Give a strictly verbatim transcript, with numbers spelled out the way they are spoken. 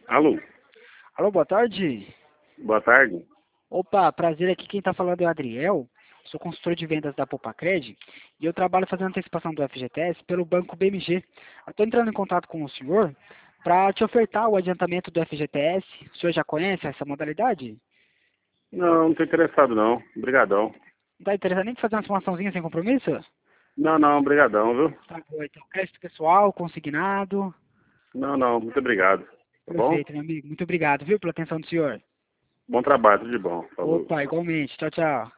Alô, Alô, boa tarde. boa tarde. Opa, prazer aqui. Quem está falando é o Adriel. Sou consultor de vendas da Popacred e eu trabalho fazendo antecipação do F G T S pelo Banco B M G. Estou entrando em contato com o senhor para te ofertar o adiantamento do F G T S. O senhor já conhece essa modalidade? Não, não estou interessado não. Obrigadão. Não está interessado nem em fazer uma simulaçãozinha sem compromisso? Não, não, obrigadão, viu? Tá bom, então. Crédito pessoal, consignado. Não, não, muito obrigado. Tá bom? Perfeito, meu amigo. Muito obrigado, viu, pela atenção do senhor. Bom trabalho, tudo de bom. Falou. Opa, igualmente. Tchau, tchau.